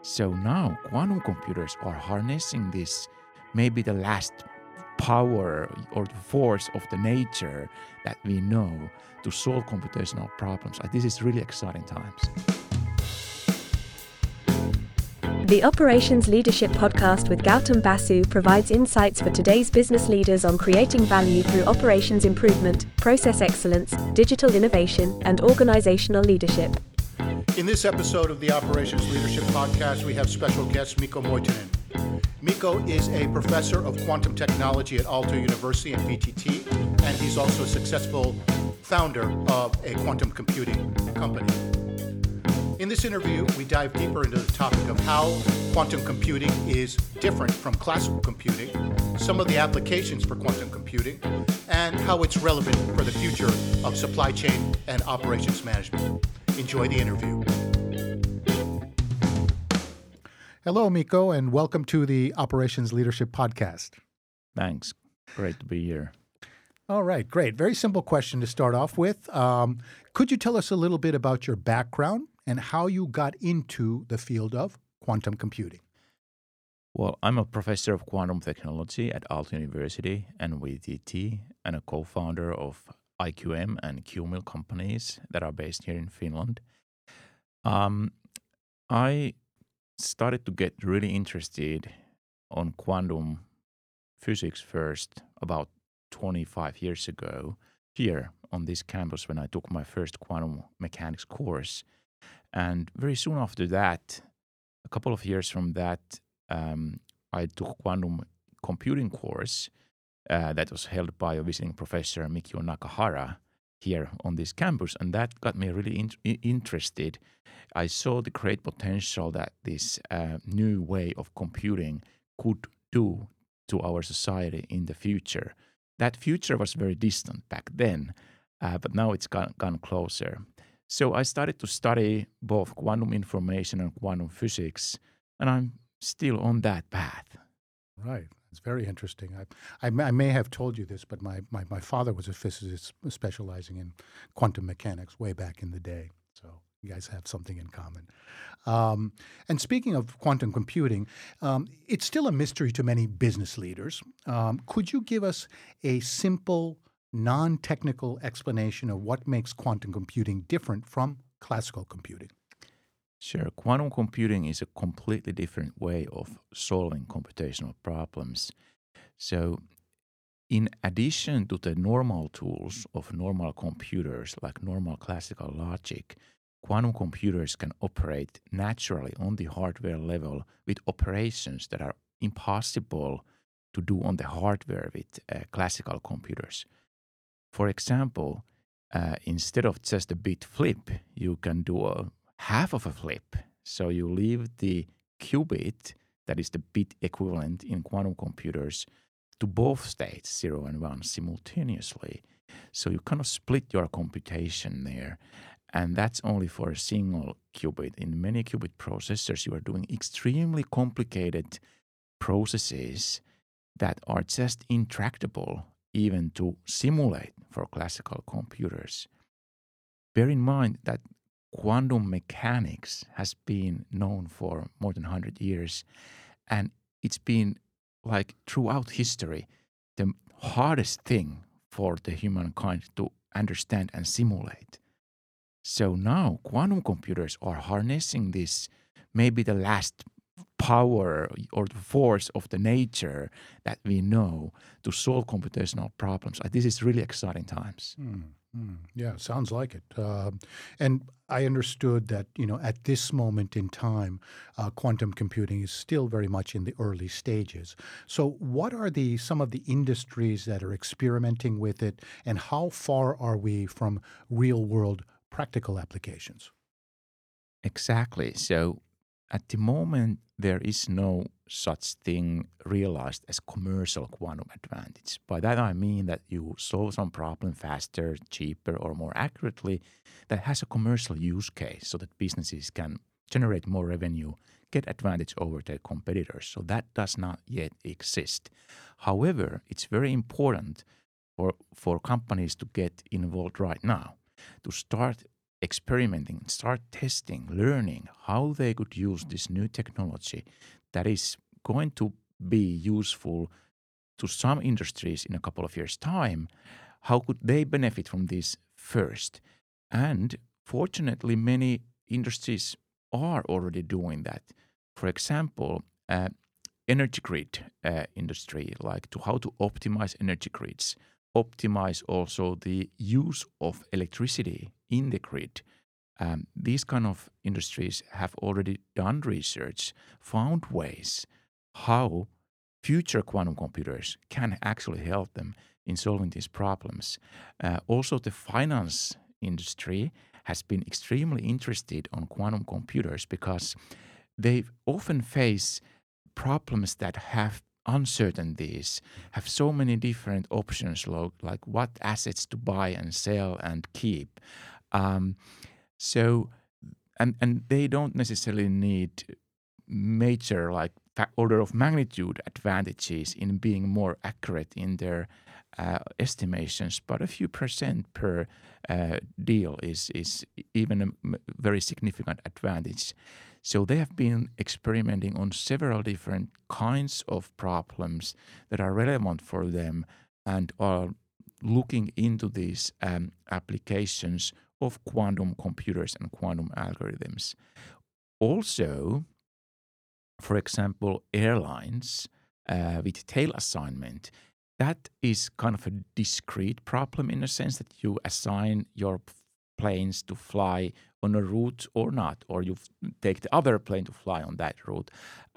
So now quantum computers are harnessing this, maybe the last power or the force of the nature that we know to solve computational problems. This is really exciting times. The Operations Leadership Podcast with Gautam Basu provides insights for today's business leaders on creating value through operations improvement, process excellence, digital innovation, and organizational leadership. In this episode of the Operations Leadership Podcast, we have special guest Mikko Moitinen. Mikko is a professor of quantum technology at Aalto University and VTT, and he's also a successful founder of a quantum computing company. In this interview, we dive deeper into the topic of how quantum computing is different from classical computing, some of the applications for quantum computing, and how it's relevant for the future of supply chain and operations management. Enjoy the interview. Hello, Mikko, and welcome to the Operations Leadership Podcast. Thanks. Great to be here. All right, great. Very simple question to start off with. Could you tell us a little bit about your background and how you got into the field of quantum computing? Well, I'm a professor of quantum technology at Aalto University and VTT, and a co-founder of IQM and QMIL companies that are based here in Finland. I started to get really interested on quantum physics first about 25 years ago here on this campus when I took my first quantum mechanics course. And very soon after that, a couple of years from that, I took quantum computing course that was held by a visiting professor, Mikio Nakahara, here on this campus. And that got me really interested. I saw the great potential that this new way of computing could do to our society in the future. That future was very distant back then, but now it's gone closer. So I started to study both quantum information and quantum physics, and I'm still on that path. Right. It's very interesting. I may have told you this, but my father was a physicist specializing in quantum mechanics way back in the day. So you guys have something in common. And speaking of quantum computing, it's still a mystery to many business leaders. Could you give us a simple, non-technical explanation of what makes quantum computing different from classical computing? Sure. Quantum computing is a completely different way of solving computational problems. So in addition to the normal tools of normal computers like normal classical logic, quantum computers can operate naturally on the hardware level with operations that are impossible to do on the hardware with classical computers. For example, instead of just a bit flip, you can do a half of a flip. So you leave the qubit, that is the bit equivalent in quantum computers, to both states, 0 and 1, simultaneously. So you kind of split your computation there. And that's only for a single qubit. In many qubit processors, you are doing extremely complicated processes that are just intractable even to simulate for classical computers. Bear in mind that quantum mechanics has been known for more than 100 years, and it's been, like, throughout history, the hardest thing for the humankind to understand and simulate. So now quantum computers are harnessing this, maybe the last power or the force of the nature that we know to solve computational problems. This is really exciting times. Yeah, sounds like it. And I understood that, at this moment in time, quantum computing is still very much in the early stages. So what are some of the industries that are experimenting with it, and how far are we from real-world practical applications? Exactly. So at the moment, there is no such thing realized as commercial quantum advantage. By that I mean that you solve some problem faster, cheaper, or more accurately that has a commercial use case so that businesses can generate more revenue, get advantage over their competitors. So that does not yet exist. However, it's very important for companies to get involved right now, to start experimenting, start testing, learning how they could use this new technology that is going to be useful to some industries in a couple of years' time, how could they benefit from this first? And fortunately, many industries are already doing that. For example, energy grid industry, like to how to optimize energy grids, optimize also the use of electricity in the grid. These kind of industries have already done research, found ways how future quantum computers can actually help them in solving these problems. Also, the finance industry has been extremely interested on quantum computers because they often face problems that have uncertainties, have so many different options, like what assets to buy and sell and keep. So, and they don't necessarily need major like order of magnitude advantages in being more accurate in their estimations, but a few percent per deal is even a very significant advantage. So they have been experimenting on several different kinds of problems that are relevant for them and are looking into these applications of quantum computers and quantum algorithms. Also, for example, airlines with tail assignment, that is kind of a discrete problem in a sense that you assign your planes to fly on a route or not, or you take the other plane to fly on that route.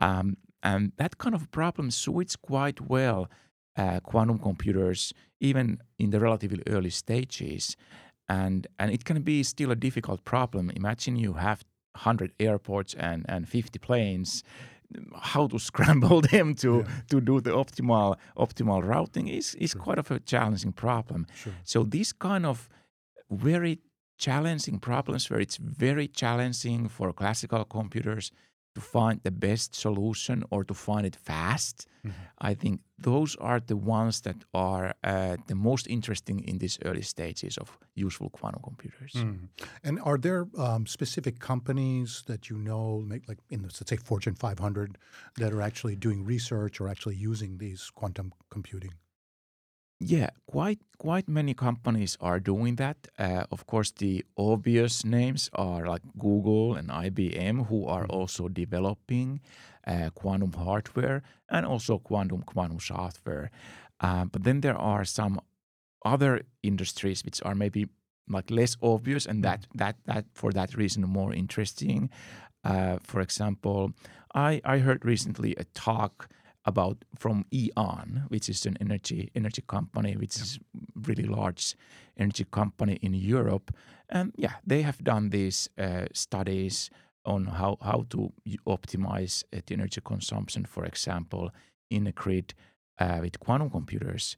And that kind of problem suits quite well quantum computers, even in the relatively early stages. And it can be still a difficult problem. Imagine you have 100 airports and 50 planes. How to scramble them to do the optimal routing is quite of a challenging problem. Sure. So these kind of very challenging problems where it's very challenging for classical computers to find the best solution or to find it fast, I think those are the ones that are the most interesting in these early stages of useful quantum computers. And are there specific companies that you know, like in the, let's say, Fortune 500, that are actually doing research or actually using these quantum computing? Yeah, quite many companies are doing that. Of course, the obvious names are like Google and IBM, who are also developing quantum hardware and also quantum software. But then there are some other industries which are maybe like less obvious and that for that reason more interesting. For example, I heard recently a talk from E.ON, which is an energy company, which is really large energy company in Europe. And they have done these studies on how to optimize the energy consumption, for example, in a grid with quantum computers.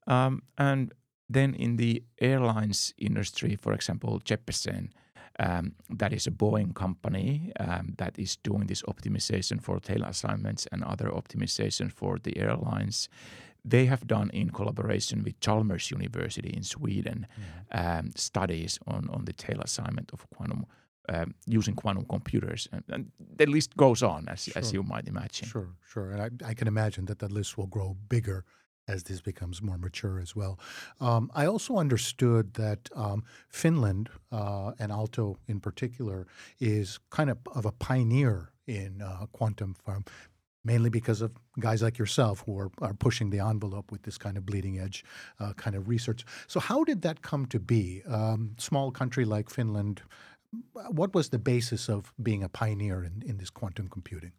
And then in the airlines industry, for example, Jeppesen, that is a Boeing company that is doing this optimization for tail assignments and other optimization for the airlines. They have done, in collaboration with Chalmers University in Sweden, studies on the tail assignment of quantum using quantum computers. And the list goes on, as you might imagine. Sure. And I can imagine that the list will grow bigger as this becomes more mature as well. I also understood that Finland, and Aalto in particular, is kind of a pioneer in quantum mainly because of guys like yourself who are pushing the envelope with this kind of bleeding edge kind of research. So how did that come to be? Small country like Finland, what was the basis of being a pioneer in this quantum computing?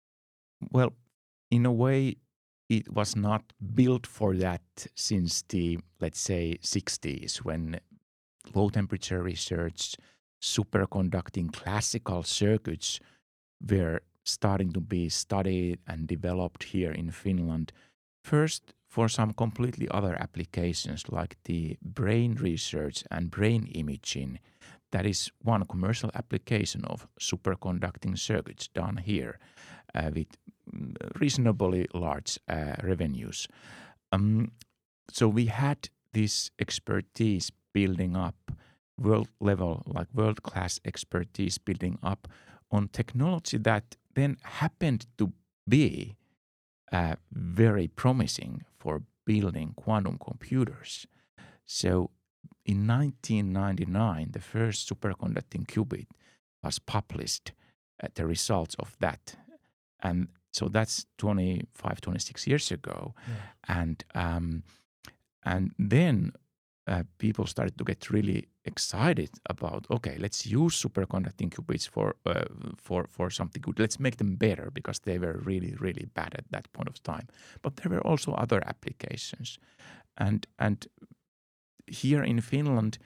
Well, in a way, it was not built for that since the, let's say, 60s, when low-temperature research, superconducting classical circuits were starting to be studied and developed here in Finland. First, for some completely other applications like the brain research and brain imaging. That is one commercial application of superconducting circuits done here with reasonably large revenues. So we had this expertise building up world level, like world class expertise building up on technology that then happened to be very promising for building quantum computers. So in 1999, the first superconducting qubit was published, the results of that. And so that's 25, 26 years ago. Yeah. And then people started to get really excited about, okay, let's use superconducting qubits for something good. Let's make them better, because they were really, really bad at that point of time. But there were also other applications. And here in Finland,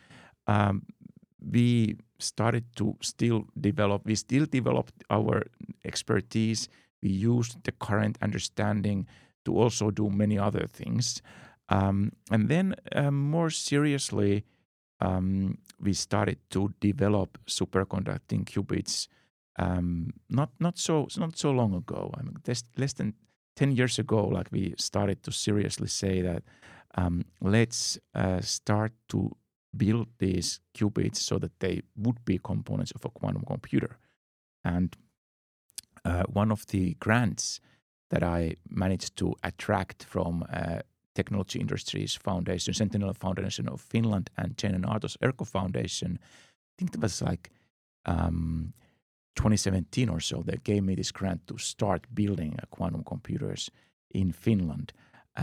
we started to still developed our expertise. We used the current understanding to also do many other things. And then more seriously, we started to develop superconducting qubits not so long ago. I mean, less than 10 years ago, like we started to seriously say that let's start to build these qubits so that they would be components of a quantum computer. And one of the grants that I managed to attract from Technology Industries Foundation, Sentinel Foundation of Finland, and Jen Aatos Erkko Foundation, I think it was like 2017 or so, they gave me this grant to start building quantum computers in Finland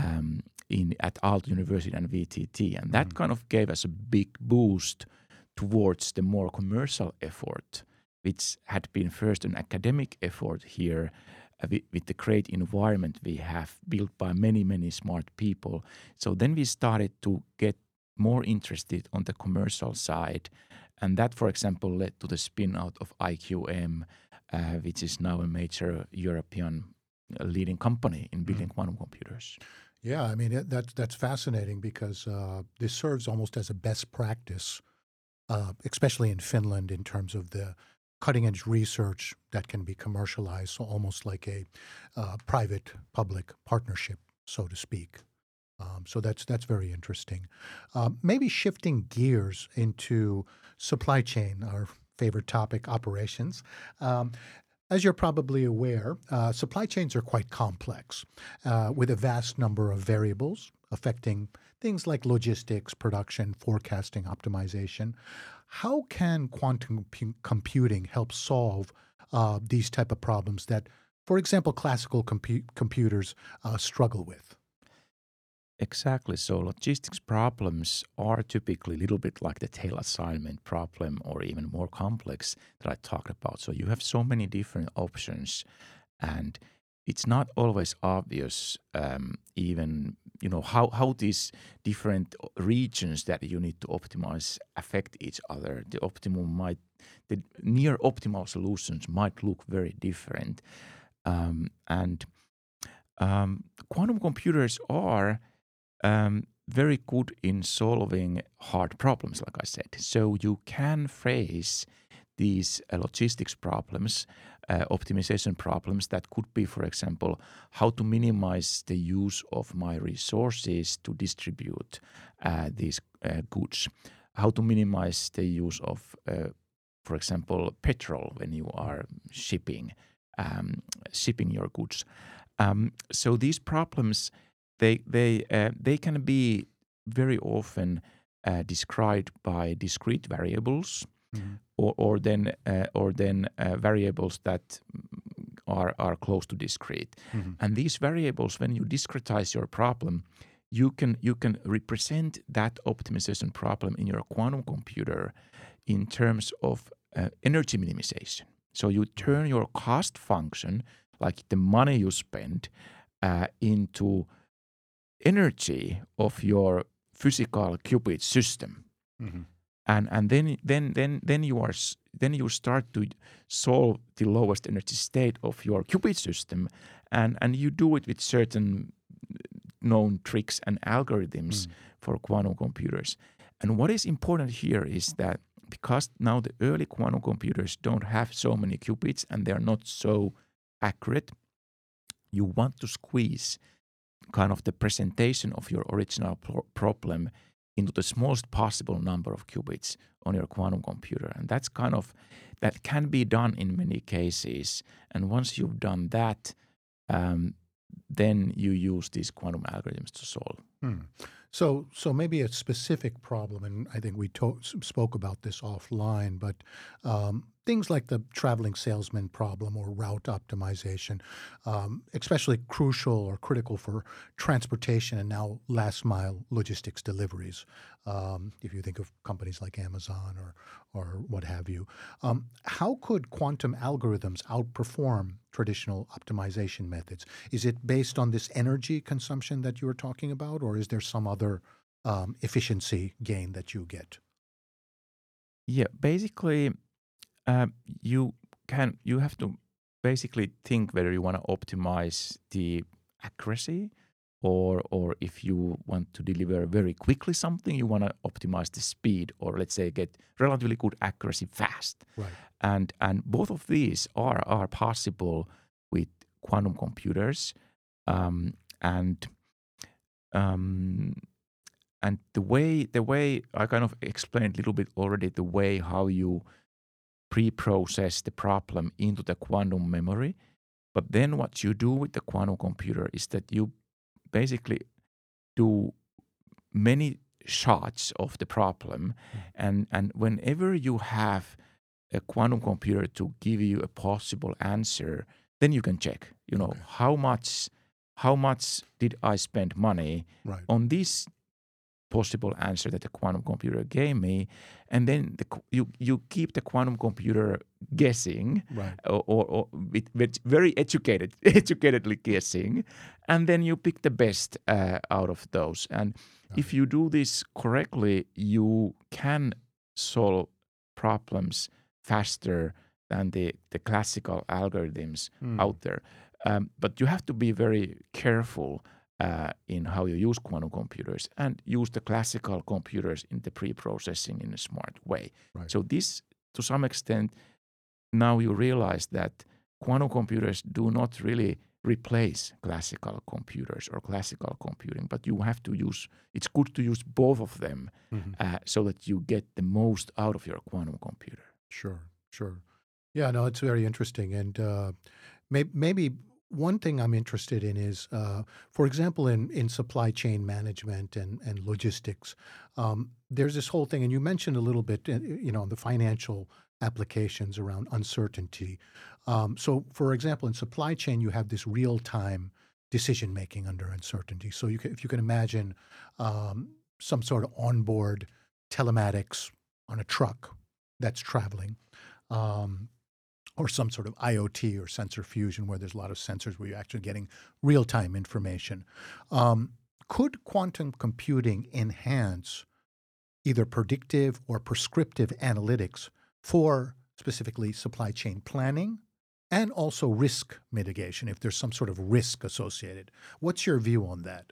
at Aalto University and VTT. And that kind of gave us a big boost towards the more commercial effort, which had been first an academic effort here with the great environment we have built by many, many smart people. So then we started to get more interested on the commercial side. And that, for example, led to the spin-out of IQM, which is now a major European leading company in building quantum computers. Yeah, I mean, that's fascinating, because this serves almost as a best practice, especially in Finland, in terms of the cutting-edge research that can be commercialized, so almost like a private-public partnership, so to speak. So that's very interesting. Maybe shifting gears into supply chain, our favorite topic, operations. As you're probably aware, supply chains are quite complex, with a vast number of variables affecting things like logistics, production, forecasting, optimization. How can quantum computing help solve these type of problems that, for example, classical computers struggle with? Exactly. So logistics problems are typically a little bit like the tail assignment problem, or even more complex that I talked about. So you have so many different options, and it's not always obvious even, how these different regions that you need to optimize affect each other. The near optimal solutions might look very different. And quantum computers are very good in solving hard problems, like I said. So you can face these logistics problems, optimization problems that could be, for example, how to minimize the use of my resources to distribute these goods, how to minimize the use of, for example, petrol when you are shipping your goods. So these problems, they can be very often described by discrete variables, or then variables that are close to discrete. And these variables, when you discretize your problem, you can represent that optimization problem in your quantum computer in terms of energy minimization. So you turn your cost function, like the money you spend, into energy of your physical qubit system, and then you start to solve the lowest energy state of your qubit system, and you do it with certain known tricks and algorithms for quantum computers. And what is important here is that because now the early quantum computers don't have so many qubits and they're not so accurate, you want to squeeze kind of the presentation of your original problem into the smallest possible number of qubits on your quantum computer. And that can be done in many cases. And once you've done that, then you use these quantum algorithms to solve. So maybe a specific problem, and I think we spoke about this offline, but things like the traveling salesman problem or route optimization, especially crucial or critical for transportation and now last mile logistics deliveries. If you think of companies like Amazon or what have you, how could quantum algorithms outperform traditional optimization methods? Is it based on this energy consumption that you were talking about, or is there some other efficiency gain that you get? Yeah, basically, you have to basically think whether you want to optimize the accuracy, or if you want to deliver very quickly something, you want to optimize the speed, or let's say get relatively good accuracy fast. Right. And both of these are possible with quantum computers, and the way I kind of explained a little bit already, the way how you pre-process the problem into the quantum memory, but then what you do with the quantum computer is that you basically do many shots of the problem, and whenever you have a quantum computer to give you a possible answer, then you can check, Okay. how much did I spend money Right. on this possible answer that the quantum computer gave me, and then you keep the quantum computer guessing, Right. or with very educatedly guessing, and then you pick the best out of those. And if you do this correctly, you can solve problems faster than the classical algorithms out there. But you have to be very careful in how you use quantum computers and use the classical computers in the pre-processing in a smart way. Right. So this, to some extent, now you realize that quantum computers do not really replace classical computers or classical computing, but you have to it's good to use both of them so that you get the most out of your quantum computer. Sure. Yeah, no, it's very interesting. And maybe one thing I'm interested in is, for example, in supply chain management and logistics, there's this whole thing, and you mentioned a little bit, the financial applications around uncertainty. So, for example, in supply chain, you have this real-time decision-making under uncertainty. So if you can imagine some sort of onboard telematics on a truck that's traveling, or some sort of IoT or sensor fusion where there's a lot of sensors where you're actually getting real-time information. Could quantum computing enhance either predictive or prescriptive analytics for specifically supply chain planning and also risk mitigation if there's some sort of risk associated? What's your view on that?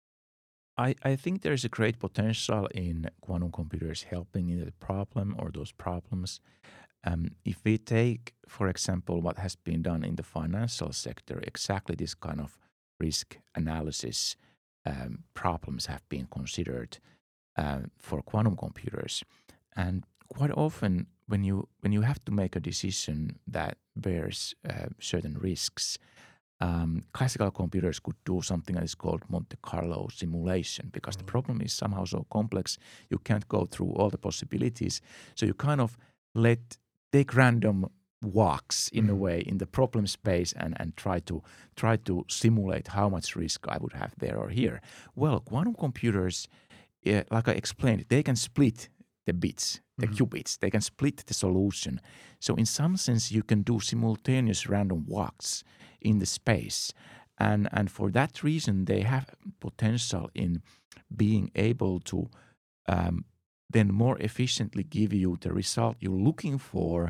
I think there's a great potential in quantum computers helping in the problem or those problems. If we take, for example, what has been done in the financial sector, exactly this kind of risk analysis problems have been considered for quantum computers. And quite often, when you have to make a decision that bears certain risks, classical computers could do something that is called Monte Carlo simulation, because the problem is somehow so complex, you can't go through all the possibilities. So you kind of take random walks in a way in the problem space and try to simulate how much risk I would have there or here. Well, quantum computers, like I explained, they can split the bits, the qubits. They can split the solution. So in some sense, you can do simultaneous random walks in the space. And for that reason, they have potential in being able to then more efficiently give you the result you're looking for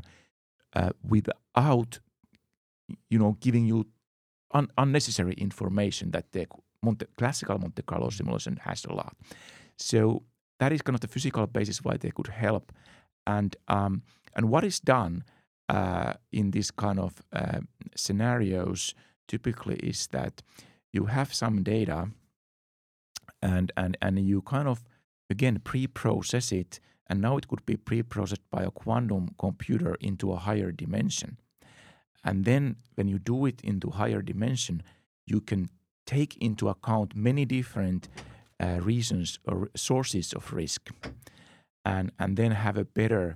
without, giving you unnecessary information that the classical Monte Carlo simulation has a lot. So that is kind of the physical basis why they could help. And what is done in this kind of scenarios typically is that you have some data and you kind of again pre-process it, and now it could be pre-processed by a quantum computer into a higher dimension. And then when you do it into higher dimension, you can take into account many different reasons or sources of risk, and then have a better,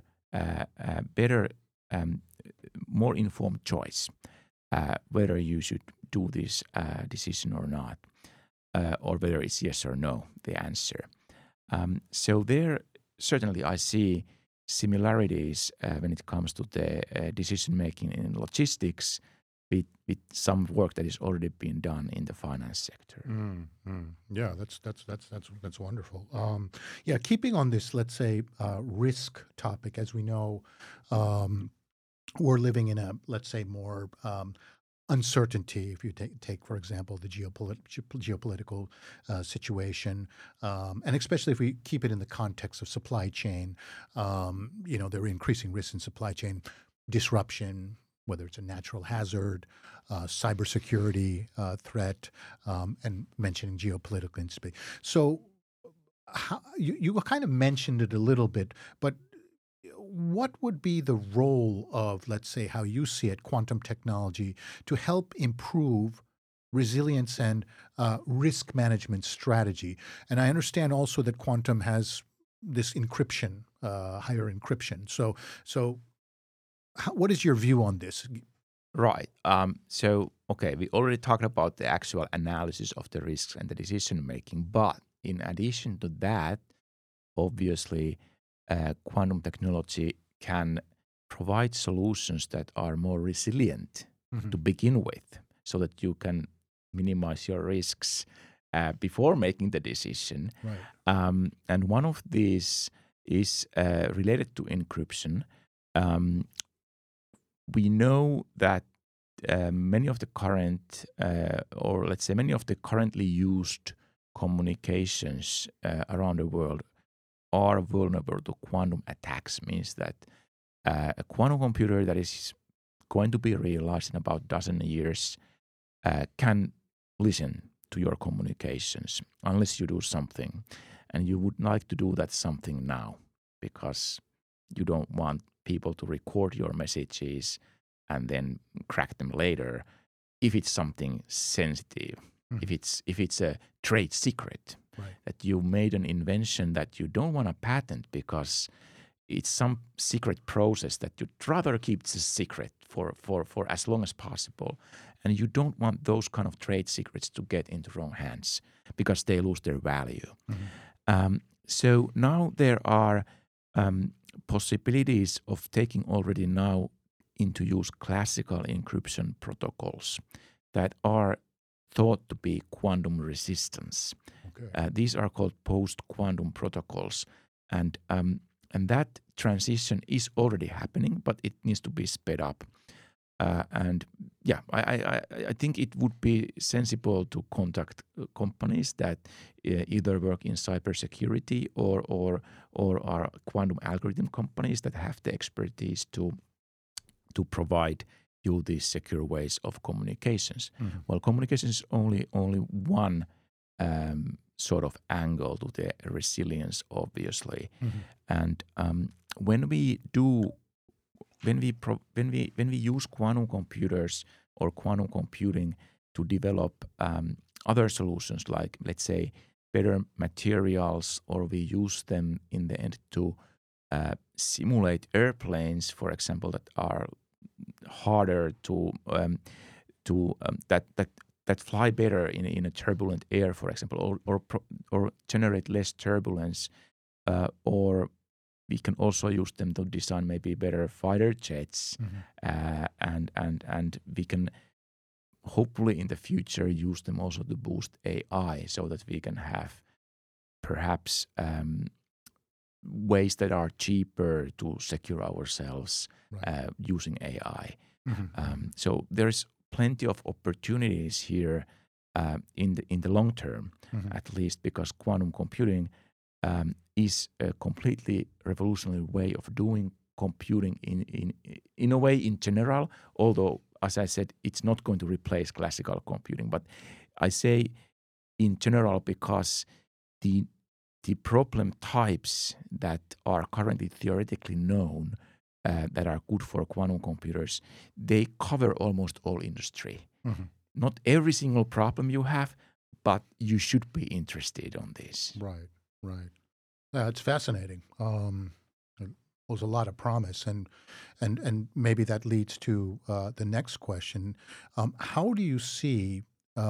more informed choice whether you should do this decision or not, or whether it's yes or no, the answer. So there, certainly I see similarities when it comes to the decision-making in logistics with some work that is already being done in the finance sector. Yeah, that's wonderful. Yeah, keeping on this, let's say, risk topic, as we know, we're living in a, let's say, more uncertainty. If you take, for example, the geopolitical situation, and especially if we keep it in the context of supply chain, there are increasing risks in supply chain disruption, whether it's a natural hazard, cybersecurity threat, and mentioning geopolitical instability. So you kind of mentioned it a little bit, but what would be the role of, let's say, how you see it, quantum technology to help improve resilience and risk management strategy? And I understand also that quantum has this encryption, higher encryption. So what is your view on this? Right. We already talked about the actual analysis of the risks and the decision making, but in addition to that, obviously, quantum technology can provide solutions that are more resilient to begin with, so that you can minimize your risks before making the decision. Right. And one of these is related to encryption. We know that many of the current, many of the currently used communications around the world are vulnerable to quantum attacks. Means that a quantum computer that is going to be realized in about a dozen years can listen to your communications unless you do something. And you would like to do that something now, because you don't want people to record your messages and then crack them later if it's something sensitive, if it's a trade secret. Right. That you made an invention that you don't want to patent because it's some secret process that you'd rather keep a secret for as long as possible. And you don't want those kind of trade secrets to get into wrong hands because they lose their value. So now there are possibilities of taking already now into use classical encryption protocols that are thought to be quantum resistance. Okay. These are called post-quantum protocols, and that transition is already happening, but it needs to be sped up. I think it would be sensible to contact companies that either work in cybersecurity or are quantum algorithm companies that have the expertise to provide you these secure ways of communications. Well, communication is only one sort of angle to the resilience, obviously. And when we use quantum computers or quantum computing to develop other solutions, like, let's say, better materials, or we use them in the end to simulate airplanes, for example, that are harder that fly better in a turbulent air, for example, or generate less turbulence, or we can also use them to design maybe better fighter jets, and we can hopefully in the future use them also to boost AI, so that we can have perhaps ways that are cheaper to secure ourselves using AI. So there's plenty of opportunities here in the long term, at least, because quantum computing is a completely revolutionary way of doing computing in a way in general, although, as I said, it's not going to replace classical computing. But I say in general because the the problem types that are currently theoretically known that are good for quantum computers, they cover almost all industry. Not every single problem you have, but you should be interested on this. Right, right. Yeah, it's fascinating. It holds a lot of promise, and maybe that leads to the next question. How do you see,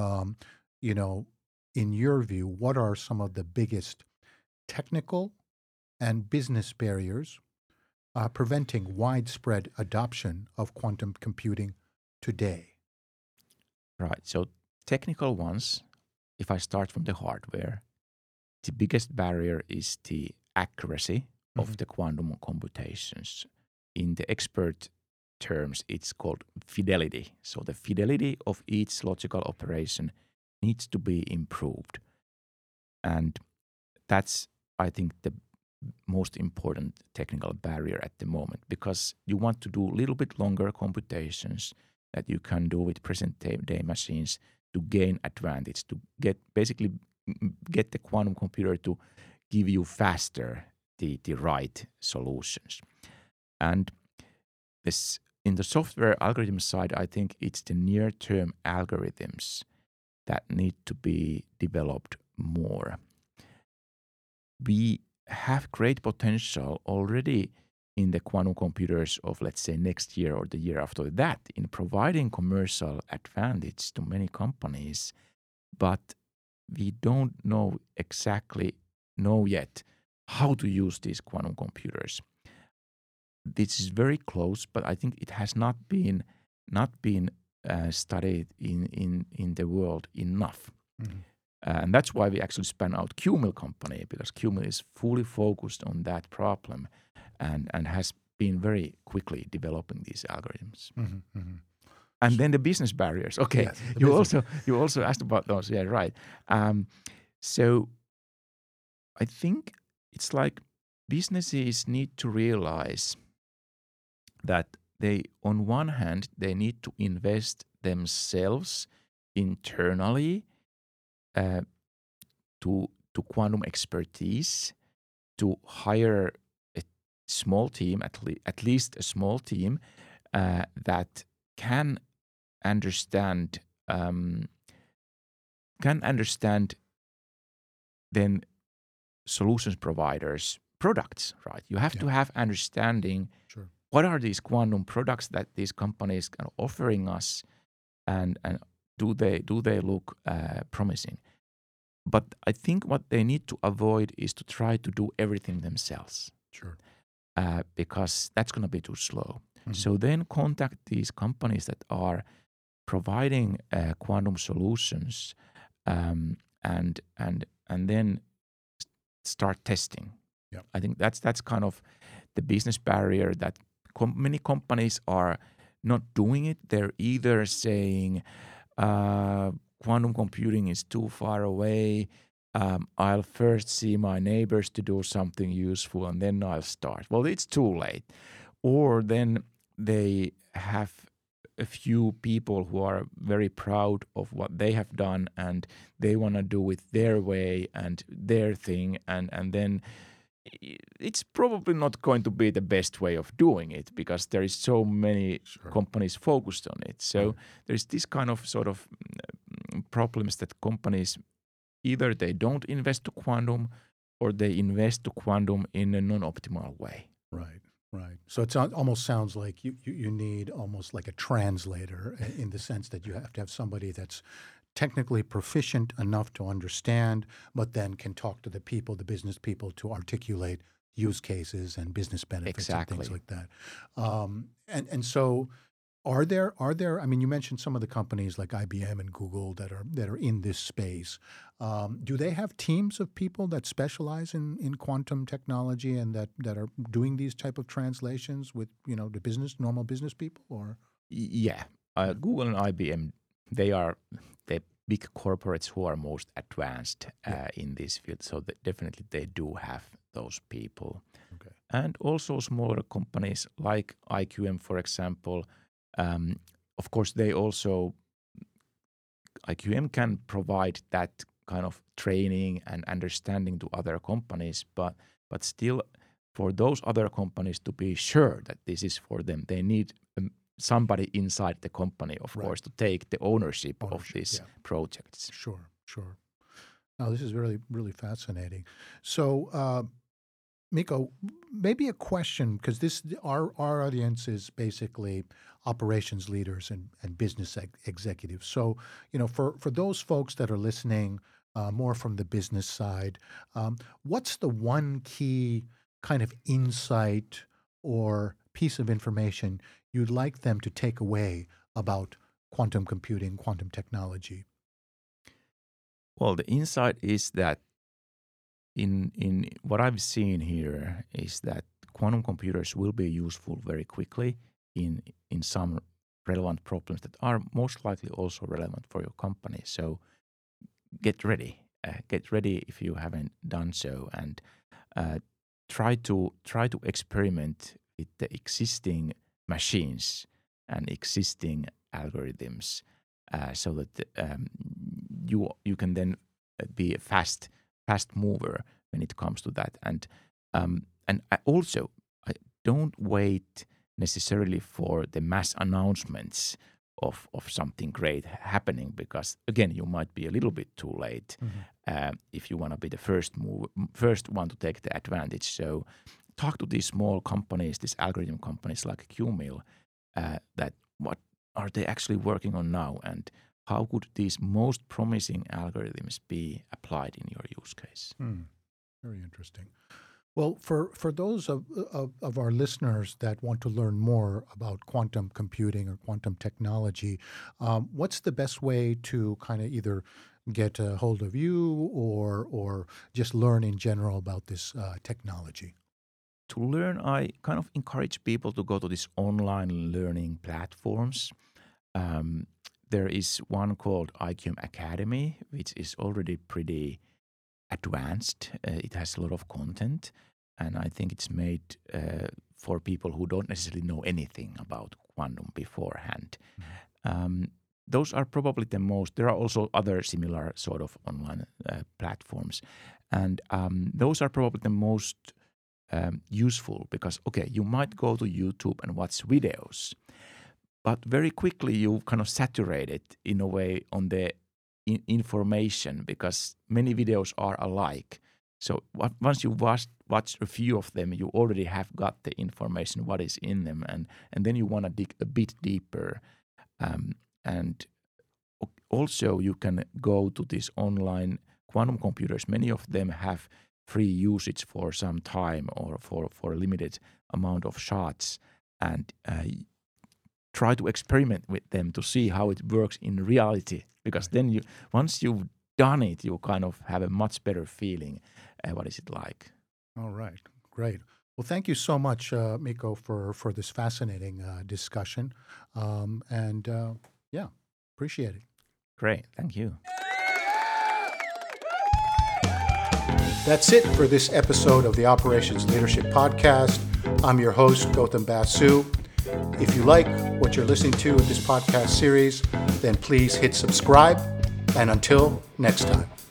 in your view, what are some of the biggest technical and business barriers preventing widespread adoption of quantum computing today? Right. So technical ones, if I start from the hardware, the biggest barrier is the accuracy of the quantum computations. In the expert terms, it's called fidelity. So the fidelity of each logical operation needs to be improved. And that's, I think, the most important technical barrier at the moment, because you want to do a little bit longer computations that you can do with present-day machines to gain advantage, to get the quantum computer to give you faster the right solutions. And this, in the software algorithm side, I think it's the near-term algorithms that need to be developed more. We have great potential already in the quantum computers of, let's say, next year or the year after that in providing commercial advantage to many companies, but we don't know yet how to use these quantum computers. This is very close, but I think it has not been studied in the world enough. And that's why we actually spun out QMIL company, because QMIL is fully focused on that problem and has been very quickly developing these algorithms. And then the business barriers. Okay, yes, you also asked about those. Yeah, right. So I think it's like businesses need to realize that they, on one hand, they need to invest themselves internally to quantum expertise, to hire a small team, at least a small team that can understand then solutions providers' products, right? You have to have understanding. Sure. What are these quantum products that these companies are offering us, and do they look promising? But I think what they need to avoid is to try to do everything themselves. Sure. Because that's going to be too slow. So then contact these companies that are providing quantum solutions, and then start testing. Yep. I think that's kind of the business barrier that many companies are not doing it. They're either saying quantum computing is too far away. I'll first see my neighbors to do something useful and then I'll start. Well, it's too late. Or then they have a few people who are very proud of what they have done and they want to do it their way and their thing, and then it's probably not going to be the best way of doing it because there is so many companies focused on it. So there's this kind of sort of problems that companies either they don't invest to quantum or they invest to quantum in a non-optimal way. Right. Right. So it almost sounds like you need almost like a translator in the sense that you have to have somebody that's technically proficient enough to understand, but then can talk to the people, the business people, to articulate use cases and business benefits and things like that. And so are there, I mean, you mentioned some of the companies like IBM and Google that are in this space. Do they have teams of people that specialize in quantum technology and that are doing these type of translations with, the normal business people? Or yeah, Google and IBM, they are the big corporates who are most advanced in this field. So definitely they do have those people. Okay. And also smaller companies like IQM, for example. Of course, IQM can provide that kind of training and understanding to other companies, but still for those other companies to be sure that this is for them, they need somebody inside the company, of course, to take the ownership of these projects. Sure. Now, this is really, really fascinating. So, Mikko, maybe a question, because our audience is basically operations leaders and business executives. So, for those folks that are listening more from the business side, what's the one key kind of insight or piece of information you'd like them to take away about quantum computing, quantum technology? Well, the insight is that in what I've seen here is that quantum computers will be useful very quickly in some relevant problems that are most likely also relevant for your company. So get ready. Get ready if you haven't done so, and try to experiment with the existing machines and existing algorithms, so that you can then be a fast mover when it comes to that. And also, don't wait necessarily for the mass announcements of something great happening, because again, you might be a little bit too late if you want to be the first one to take the advantage. So talk to these small companies, these algorithm companies like QMIL, that what are they actually working on now, and how could these most promising algorithms be applied in your use case? Very interesting. Well, for those of our listeners that want to learn more about quantum computing or quantum technology, what's the best way to kind of either get a hold of you or just learn in general about this technology? To learn, I kind of encourage people to go to these online learning platforms. There is one called IQM Academy, which is already pretty advanced. It has a lot of content, and I think it's made for people who don't necessarily know anything about quantum beforehand. Those are probably the most. There are also other similar sort of online platforms, and those are probably the most useful, because, okay, you might go to YouTube and watch videos, but very quickly you kind of saturate it in a way on the information, because many videos are alike. So once you watch a few of them, you already have got the information, what is in them, and then you want to dig a bit deeper. And also you can go to these online quantum computers. Many of them have free usage for some time or for a limited amount of shots, and try to experiment with them to see how it works in reality, because then once you've done it, you kind of have a much better feeling. What is it like? All right, great. Well, thank you so much, Mikko, for this fascinating discussion, and appreciate it. Great, thank you. That's it for this episode of the Operations Leadership Podcast. I'm your host, Gautam Basu. If you like what you're listening to in this podcast series, then please hit subscribe. And until next time.